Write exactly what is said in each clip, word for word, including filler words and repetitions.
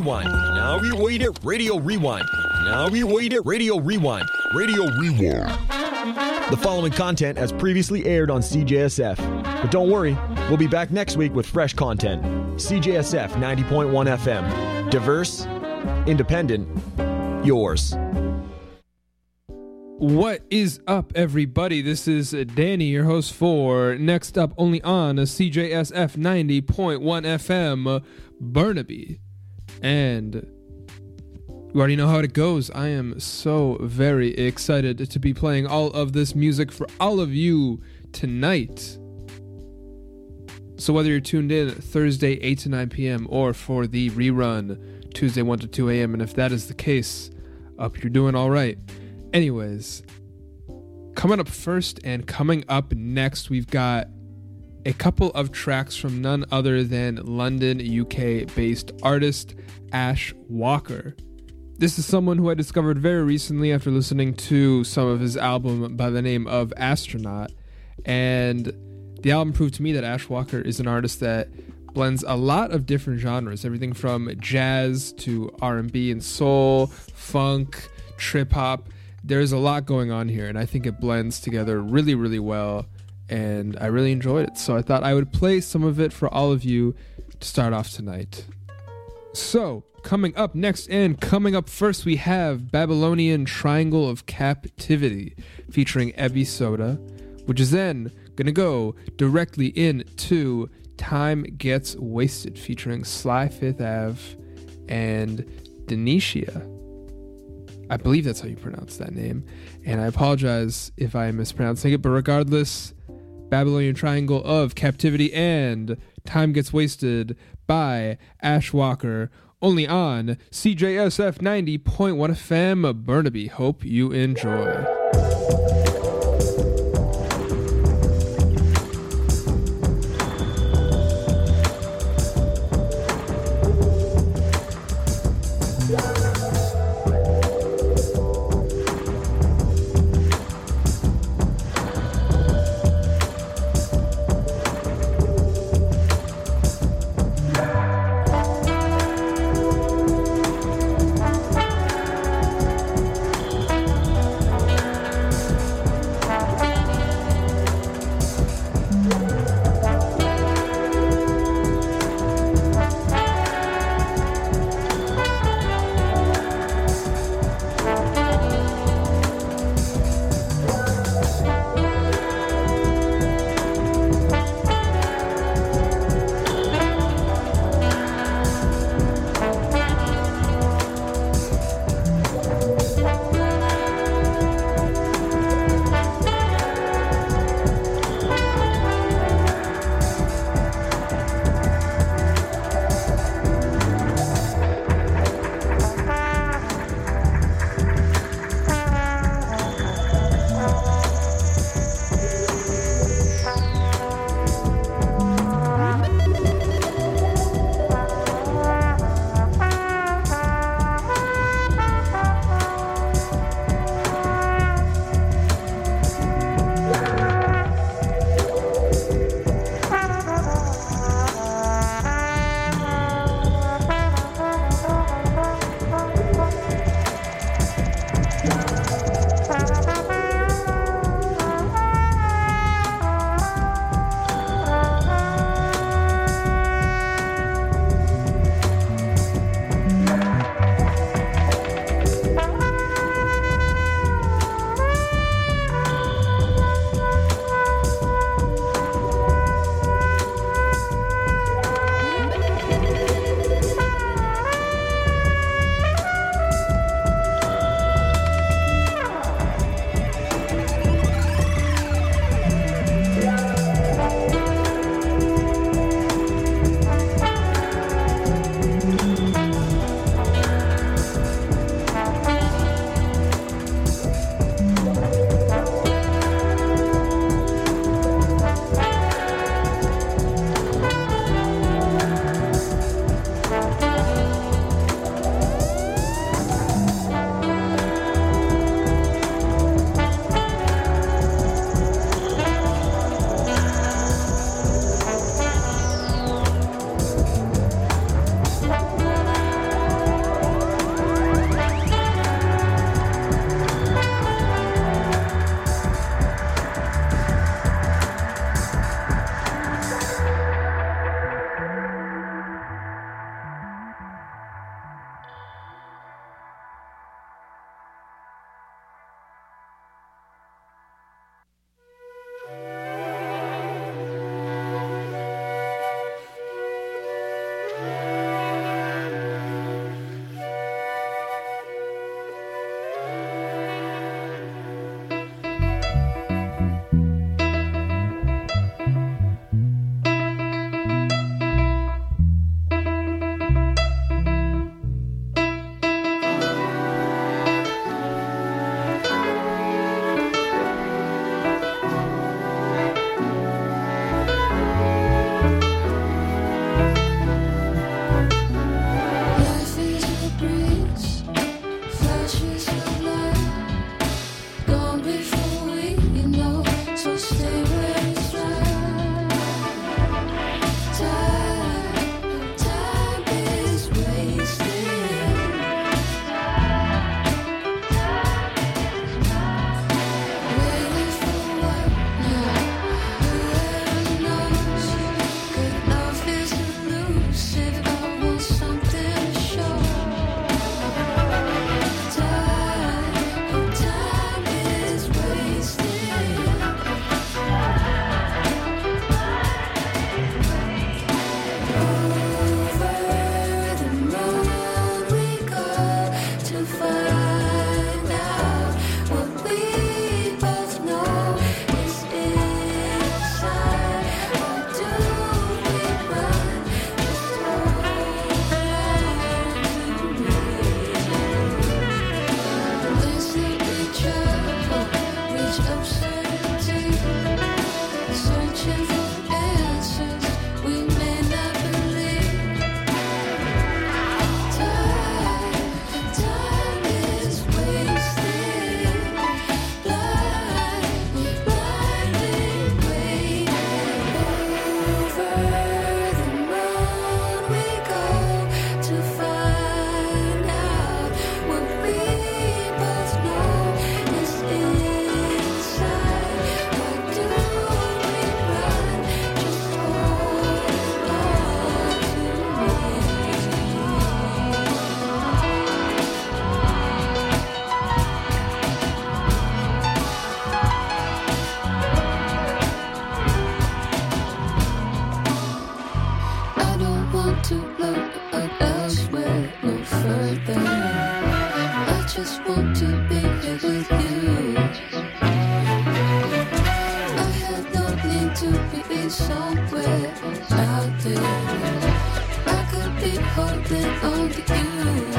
Rewind. Now we wait it, Radio Rewind. Now we wait it, Radio Rewind. Radio Rewind. The following content has previously aired on C J S F. But don't worry, we'll be back next week with fresh content. C J S F ninety point one F M. Diverse, independent, yours. What is up, everybody? This is Danny, your host for Next Up, only on C J S F ninety point one F M, Burnaby. And you already know how it goes. I am so very excited to be playing all of this music for all of you tonight. So whether you're tuned in Thursday eight to nine p.m. or for the rerun Tuesday one to two a.m., and if that is the case, up you're doing all right. Anyways, coming up first and coming up next, we've got a couple of tracks from none other than London, U K-based artist Ash Walker. This is someone who I discovered very recently after listening to some of his album by the name of Astronaut, and the album proved to me that Ash Walker is an artist that blends a lot of different genres, everything from jazz to R and B and soul, funk, trip hop. There's a lot going on here, and I think it blends together really, really well, and I really enjoyed it. So I thought I would play some of it for all of you to start off tonight. So, coming up next and coming up first, we have Babylonian Triangle of Captivity featuring Ebby Soda, which is then going to go directly into Time Gets Wasted featuring Sly Fifth Ave and Denisha. I believe that's how you pronounce that name, and I apologize if I am mispronouncing it, but regardless, Babylonian Triangle of Captivity and Time Gets Wasted by Ash Walker, only on C J S F ninety point one F M, Burnaby. Hope you enjoy. further. I just want to be here with you. I have no need to be somewhere out there. I could be holding on to you.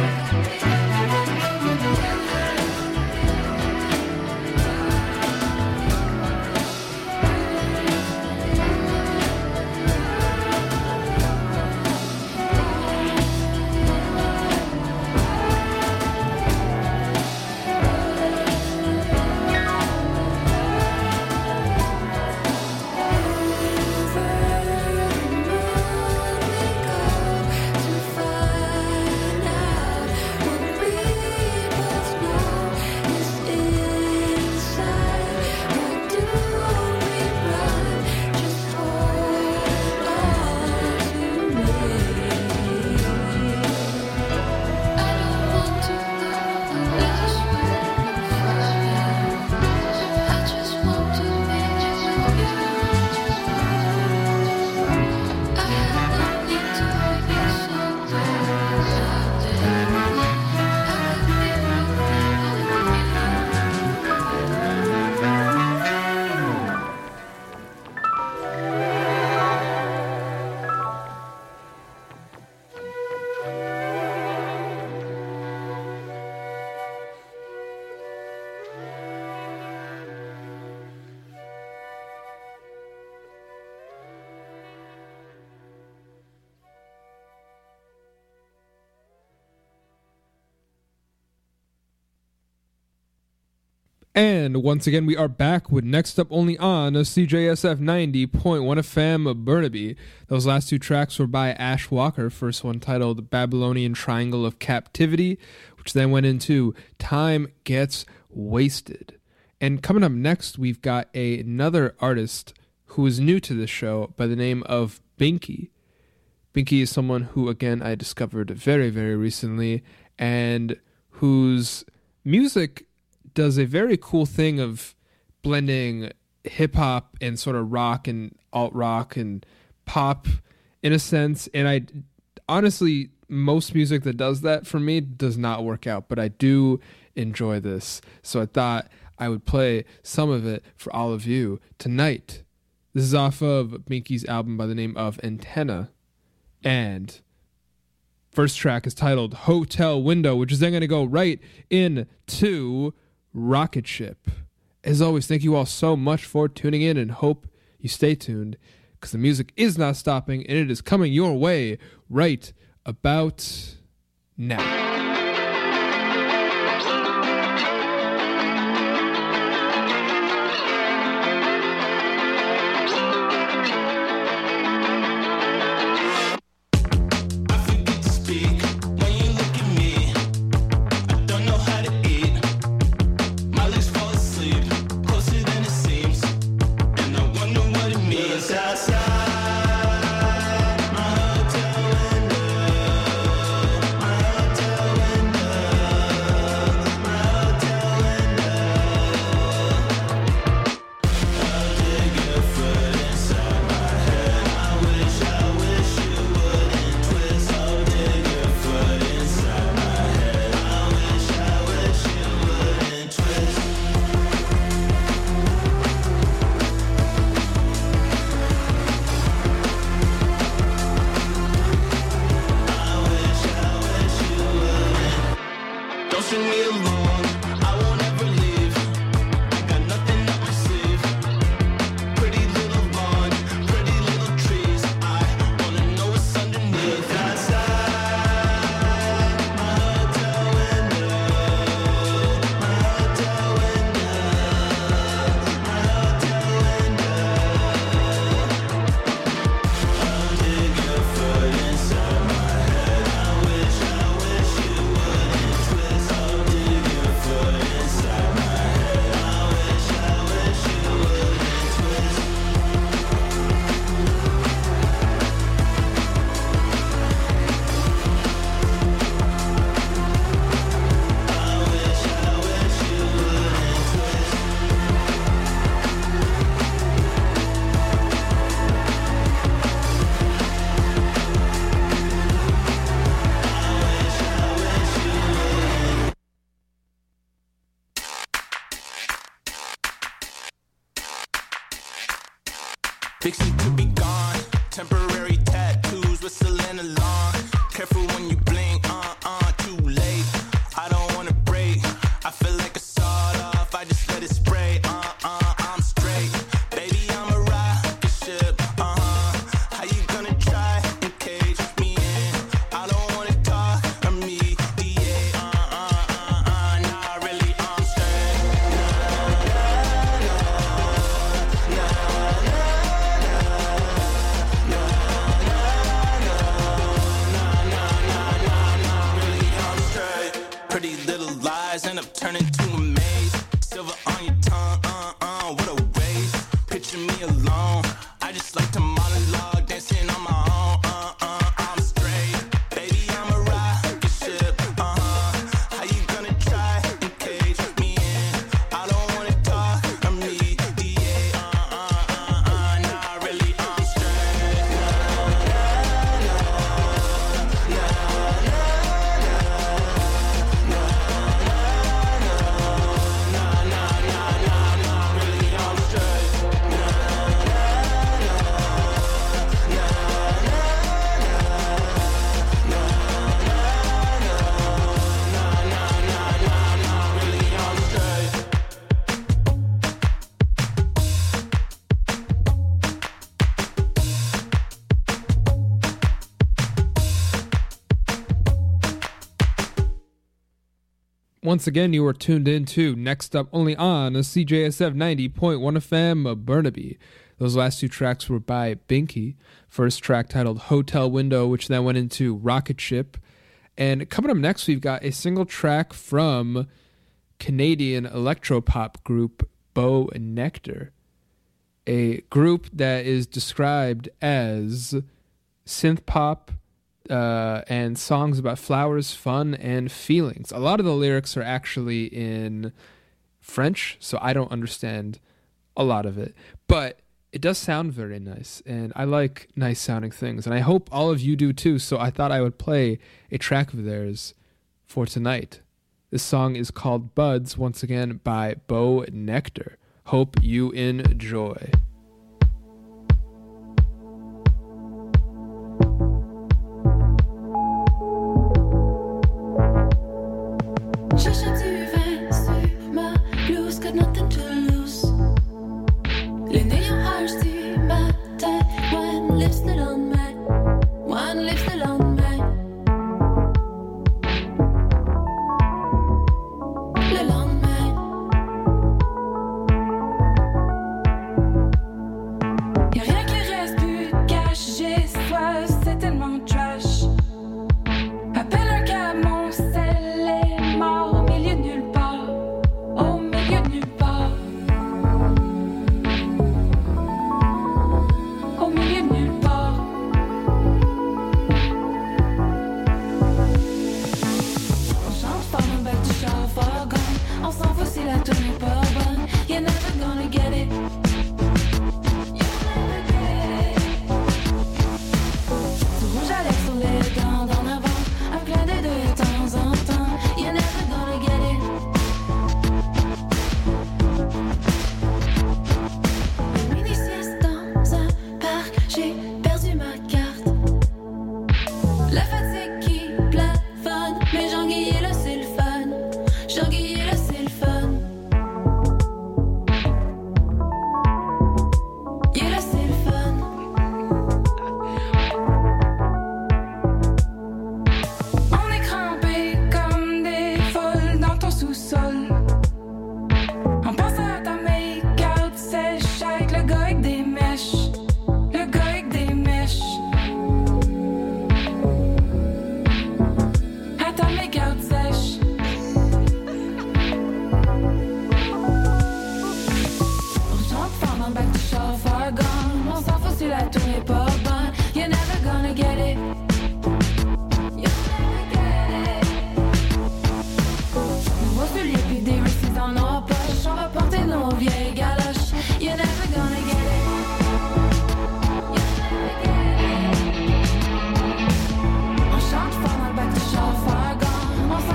And once again, we are back with Next Up Only on C J S F ninety point one F M Burnaby. Those last two tracks were by Ash Walker. First one titled Babylonian Triangle of Captivity, which then went into Time Gets Wasted. And coming up next, we've got a, another artist who is new to this show by the name of Binky. Binky is someone who, again, I discovered very, very recently, and whose music does a very cool thing of blending hip-hop and sort of rock and alt-rock and pop in a sense. And I honestly, most music that does that for me does not work out, but I do enjoy this. So I thought I would play some of it for all of you tonight. This is off of Binky's album by the name of Antenna. And first track is titled Hotel Window, which is then going to go right into Rocket Ship. As always, thank you all so much for tuning in and hope you stay tuned because the music is not stopping and it is coming your way right about now. Fixing to be gone. Temporary tattoos, whistling along. Careful when you blink, uh uh, too late. I don't wanna break. I feel like a sawed off. I just let it spray. Uh uh, I'm straight. Baby, I'm a rocket ship. Uh huh. How you gonna try and cage me in? I don't wanna talk or mediate. Uh uh uh uh. Nah, really, I'm straight. Pretty little lies end up turning to a maze. Silver on your tongue, uh uh, what a waste. Picture me alone. I just like to monologue, dancing on my own, uh uh, I'm straight. Baby, I'm a rocket ship, uh huh. How you gonna try and cage me in? I don't wanna talk or mediate, uh uh uh uh, nah, really, I'm straight. Once again, you are tuned in to Next Up Only on a C J S F ninety point one F M Burnaby. Those last two tracks were by Binky. First track titled Hotel Window, which then went into Rocket Ship. And coming up next, we've got a single track from Canadian electropop group Bo Nectar, a group that is described as synth pop, Uh, and songs about flowers, fun, and feelings. A lot of the lyrics are actually in French, so I don't understand a lot of it. But it does sound very nice, and I like nice sounding things, and I hope all of you do too, so I thought I would play a track of theirs for tonight. This song is called Buds, once again by Bo Nectar. Hope you enjoy. Cherche du vin sur ma blouse, got nothing to lose. Les néons âges du matin, one lips the lendemain, one lips the lendemain. Le lendemain. Y'a rien qui reste plus de cash, j'ai soif, c'est tellement trash. Appelle un cab, mon sel est mort au milieu de nulle part, au milieu de nulle part, au milieu de nulle part. On chante fort dans le bac du char, fort gone. On s'en fout si la tourne est pas bonne. You're never gonna get it. You'll never get it. Du rouge à lèvres sur les dents d'en avant. Un clin d'œil de temps en temps. You're never gonna get it. Une mini-sieste dans un parc, j'ai perdu ma carte. La fatigue qui plafonne, mais Jean-Guy est là, c'est le fun. Jean-Guy est là, c'est le fun. Il est là, c'est le fun. On est crampés comme des folles dans ton sous-sol. On pense à ta make-out sèche avec le gars avec des mèches. Le gars avec des mèches. À ta make-out sèche. On chante fort dans le bac du char, far gone. On s'en fout si la tourne est pas bonne. You're never gonna get it. You'll never get it. Nouveau soulier puis des receipts dans nos poches. On va porter nos vieilles galoches. You're never gonna get it. You'll never get it. On chante fort dans le bac du char, far gone. On s'en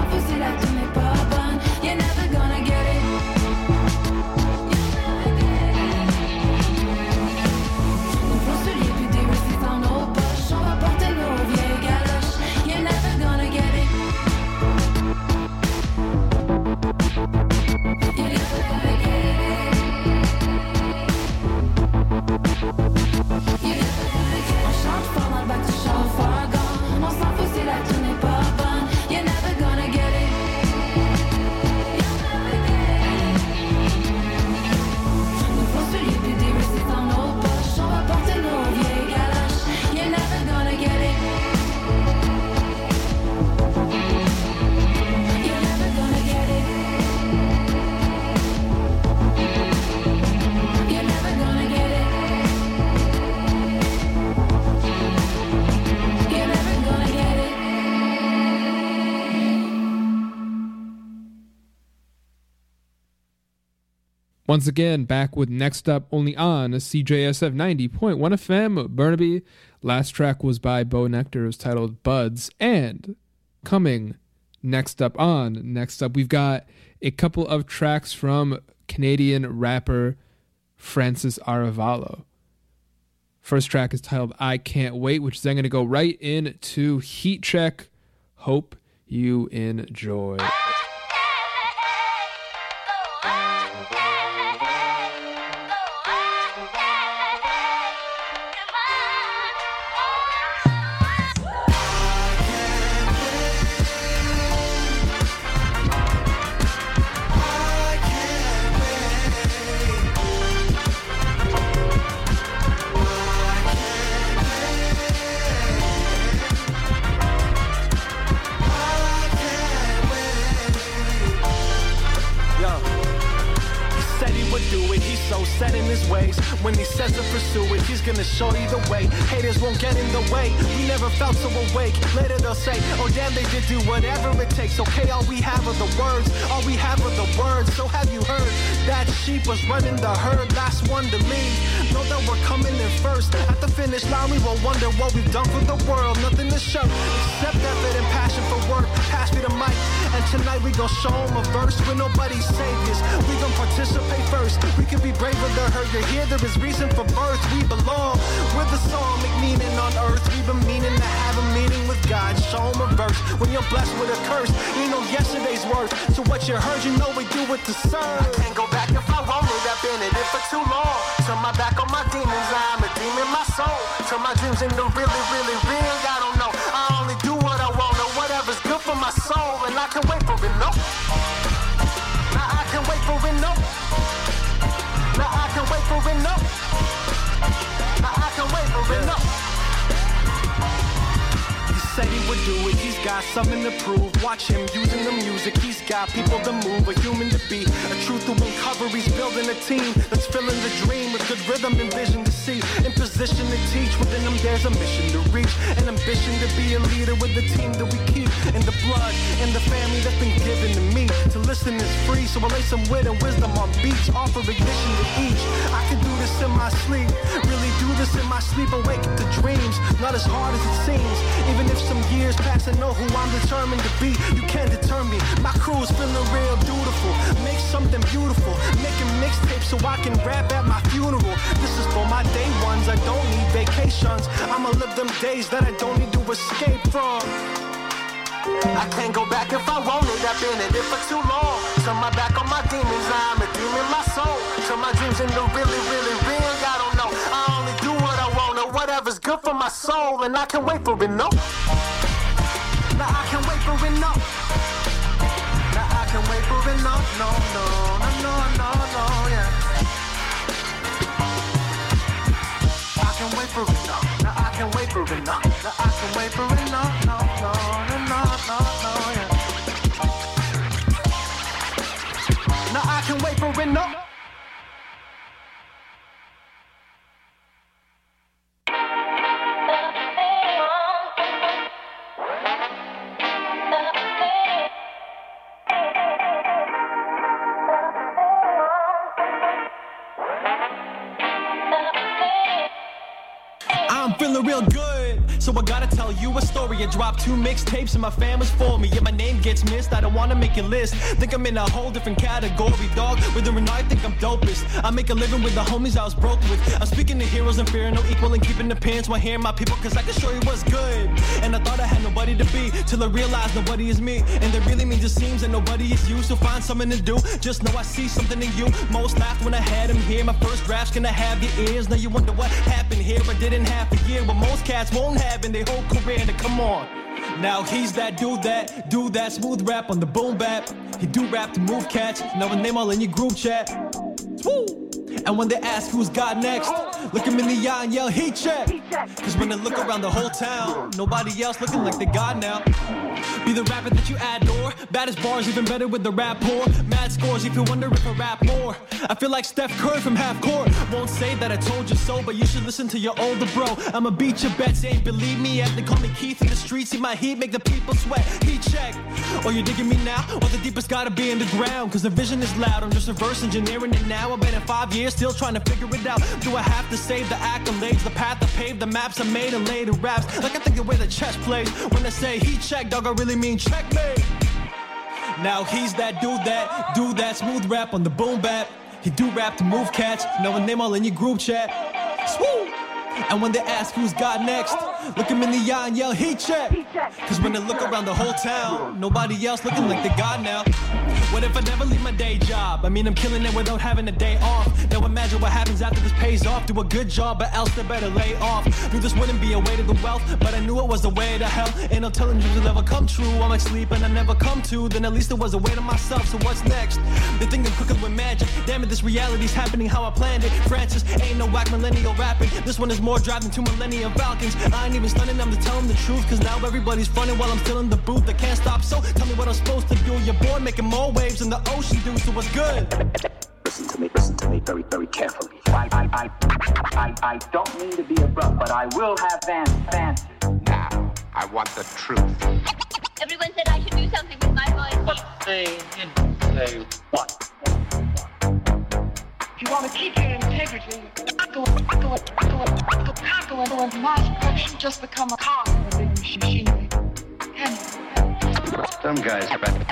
Once again, back with Next Up only on C J S F ninety point one F M, Burnaby. Last track was by Bo Nectar. It was titled Buds. And coming next up on Next Up, we've got a couple of tracks from Canadian rapper Francis Aravallo. First track is titled I Can't Wait, which is then going to go right into Heat Check. Hope you enjoy. Set in his ways. When he says to pursue it, he's gonna show you the way. Haters won't get in the way. We never felt so awake. Later they'll say, oh damn, they did do whatever it takes. Okay, all we have are the words. All we have are the words. So have you heard? That sheep was running the herd, last one to leave. Know that we're coming in first. At the finish line, we will wonder what we've done for the world. Nothing to show except effort and passion for work. Pass me the mic, and tonight we gon' show them a verse with nobody's saviors. We gon' participate first. We can be braver than her. You're here, there is reason for birth. We belong. We're the song, make meaning on earth. We've been meaning to have a meeting with God. Show them a verse. When you're blessed with a curse, you know yesterday's worth. So what you heard, you know we do it to serve. I can't go back if I won't. I've been in it for too long. Turn my back on my demons, I'm a demon, my soul. Turn my dreams into really, really real. I don't know. I only do what I want, or whatever's good for my soul, and I can wait for it, no. Now I can wait for it, no. Now I can wait for it, no. Now I can wait for it, no. He said he would do it, he's got something to prove. Watch him using the music, he's got people to move. A human to be, a truth to uncover. He's building a team that's filling the dream with good rhythm and vision to see. In position to teach, within them there's a mission to reach. An ambition to be a leader with the team that we keep. In the blood, in the family that's been given to me. To listen is free, so I lay some wit and wisdom on beach. Offer ignition to each. I can do this in my sleep, really do this in my sleep. Awake to dreams, not as hard as it seems. Even if some years pass, I know who I'm determined to be. You can't deter me, my crew's feeling real dutiful. Make something beautiful, making mixtapes so I can rap at my funeral. This is for my day ones, I don't need vacations. I'ma live them days that I don't need to escape from. I can't go back if I want it, I've been in it for too long. Turn my back on my demons, I'm a demon, my soul. Turn my dreams into really, really real. I don't know, I only do what I want, or whatever's good for my soul, and I can wait for it, no. Now I can wait for it, no. Now I can wait for it, no, no, no, no, no, no, no, yeah. I can wait for it, no. Now I can wait for it, no. Now I can wait for it, no, no, no, no, no, no, no, yeah. Now I can wait for it, no. Feeling real good, so I gotta tell you a story. I dropped two mixtapes and my fam was for me. Yeah, my name gets missed, I don't wanna make a list. Think I'm in a whole different category, dog. Whether or not I think I'm dopest, I make a living with the homies I was broke with. I'm speaking to heroes and fear, no equal in keeping the pants while hearing my people, cause I can show you what's good. And I thought I had nobody to be, till I realized nobody is me. And that really means it seems that nobody is you, so find something to do. Just know I see something in you. Most laughed when I had him here. My first draft's gonna have your ears. Now you wonder what happened here. I didn't have a year, but most cats won't have in their whole career. Now come on. Now he's that dude that, do that smooth rap on the boom bap. He do rap to move cats. Now his name all in your group chat. Woo! And when they ask who's got next, look him in the eye and yell, heat check. Cause when they look around the whole town, nobody else looking like they got now. Be the rapper that you adore, baddest bars even better with the rap poor. Mad scores if you wonder if I rap more. I feel like Steph Curry from half court. Won't say that I told you so, but you should listen to your older bro. I'ma beat your bets, ain't believe me yet. They call me Keith in the streets, see my heat make the people sweat. Heat check, or you digging me now? Or the deepest gotta be in the ground, cause the vision is loud. I'm just reverse engineering it now. I've been in five years, still trying to figure it out. Do I have to save the accolades, the path I paved, the maps I made and later raps? Like I think the way the chess plays. When I say heat check, dog, I really mean checkmate. Now he's that dude that, do that smooth rap on the boom bap. He do rap to move cats, know a name all in your group chat. Swoo! And when they ask who's got next, look him in the eye and yell, heat check. Cause when they look around the whole town, nobody else looking like they got now. What if I never leave my day job? I mean, I'm killing it without having a day off. Now imagine what happens after this pays off. Do a good job, but else they better lay off. Knew this wouldn't be a way to the wealth, but I knew it was the way to hell. Ain't no telling dreams will ever come true. I might sleep and I never come to. Then at least it was a way to myself, so what's next? They think I'm cooking with magic. Damn it, this reality's happening how I planned it. Francis, ain't no whack millennial rapping. This one is more drive than two Millennium Falcons. I ain't even stunning, I'm just telling the truth. Cause now everybody's fronting while I'm still in the booth. I can't stop, so tell me what I'm supposed to do. Your boy making more waves than the ocean do, so what's good? Listen to me, listen to me very, very carefully. I, I, I, I, I don't mean to be abrupt, but I will have fans. Now, I want the truth. Everyone said I should do something with my voice. But they didn't say what. If you want to keep your integrity, go, go, go, go, go, go into mass production, just become a car in a big machinery. Can you? Some guys,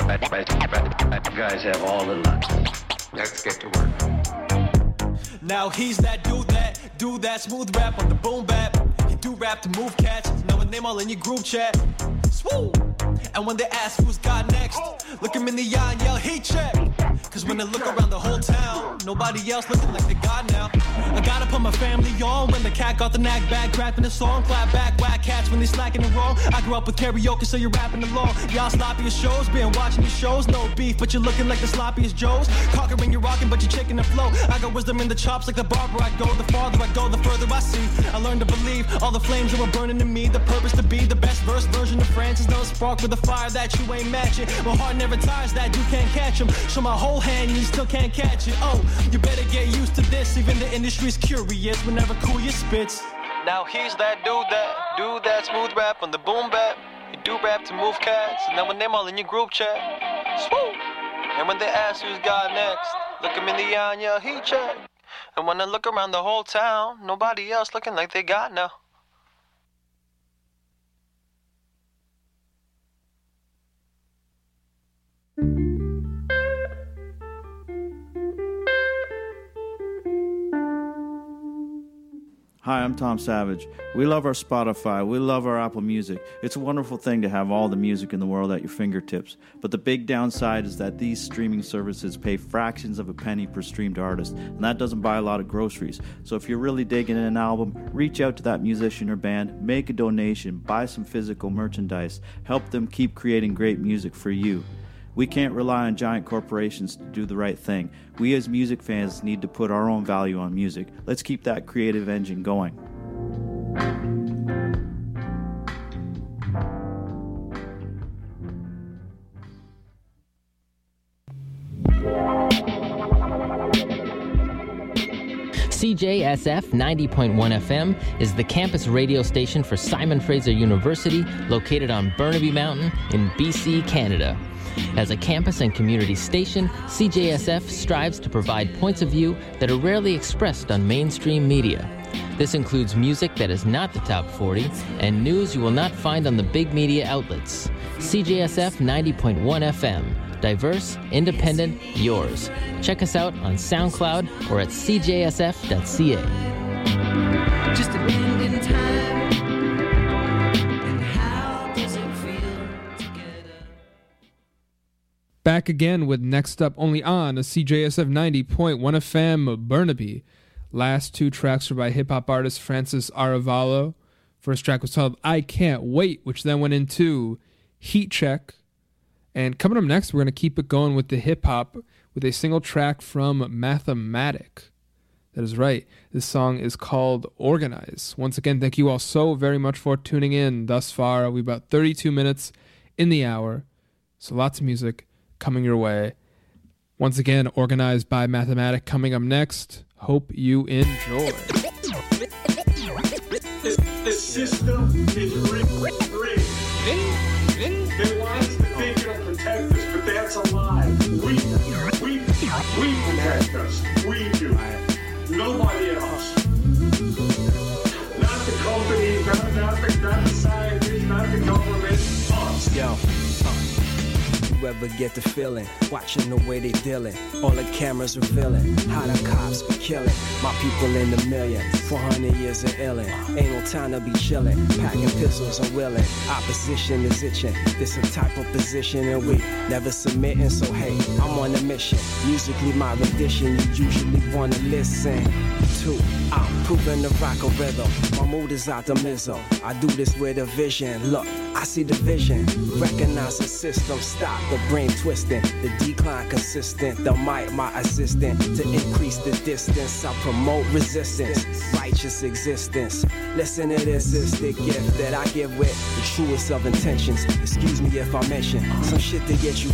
guys have all the luck. Let's get to work. Now he's that dude that, do that smooth rap on the boom bap. He do rap to move cats, know a name all in your group chat. Swoo! And when they ask who's got next, look him in the eye and yell, heat check. Cause when they look around the whole town, nobody else looking like they got now. I gotta put my family on when the cat got the knack back, crafting a song, clap back, whack cats when they slacking and wrong. I grew up with karaoke, so you're rapping along. Y'all sloppy as shows, been watching these shows, no beef, but you're looking like the sloppiest Joes. Conquering, you're rocking, but you're chicken the flow. I got wisdom in the chops like the barber. I go, the farther I go, the further I see. I learned to believe all the flames that were burning in me. The purpose to be the best verse version of Francis. No spark with a fire that you ain't matching. My heart never tires that you can't catch him. Show my whole hand, you still can't catch it. Oh, you better get used to this. Even the industry's curious whenever cool you spits. Now he's that dude that, do that smooth rap on the boom bap. You do rap to move cats, and then when they're all in your group chat. Swoo! And when they ask who's got next, look him in the eye and yell, heat check. And when I look around the whole town, nobody else looking like they got now. Hi, I'm Tom Savage. We love our Spotify. We love our Apple Music. It's a wonderful thing to have all the music in the world at your fingertips. But the big downside is that these streaming services pay fractions of a penny per streamed artist, and that doesn't buy a lot of groceries. So if you're really digging an album, reach out to that musician or band, make a donation, buy some physical merchandise, help them keep creating great music for you. We can't rely on giant corporations to do the right thing. We as music fans need to put our own value on music. Let's keep that creative engine going. C J S F ninety point one F M is the campus radio station for Simon Fraser University, located on Burnaby Mountain in B C, Canada. As a campus and community station, C J S F strives to provide points of view that are rarely expressed on mainstream media. This includes music that is not the top forty and news you will not find on the big media outlets. C J S F ninety point one F M. Diverse, independent, yours. Check us out on SoundCloud or at c j s f dot c a. Just a bend in time. And how does it feel together? Back again with Next Up, only on a C J S F ninety point one F M Burnaby. Last two tracks were by hip-hop artist Francis Aravallo. First track was called I Can't Wait, which then went into Heat Check. And coming up next, we're going to keep it going with the hip-hop with a single track from Mathematic. That is right. This song is called Organize. Once again, thank you all so very much for tuning in thus far. We're about thirty-two minutes in the hour, so lots of music coming your way. Once again, Organized by Mathematic coming up next. Hope you enjoy. The system is rigged. It wants to think it'll protect us, but that's a lie. We, we, we protect us. We do. Nobody else. Not the companies, not, not, the, not the scientists, not the government, us. Yo. You ever get the feeling, watching the way they dealing, all the cameras revealing, how the cops be killing, my people in the million, four hundred years of illin', ain't no time to be chillin', packing pistols and willing, opposition is itching, this a type of position and we never submitting, so hey, I'm on a mission, musically my rendition, you usually wanna listen to, I'm proving the rock a rhythm, my mood is optimism, I do this with a vision, look, I see the vision, recognize the system, stop the brain twisting, the decline consistent, the mic my assistant, to increase the distance, I promote resistance, righteous existence, listen to this, is the gift that I give with the truest of intentions, excuse me if I mention, some shit to get you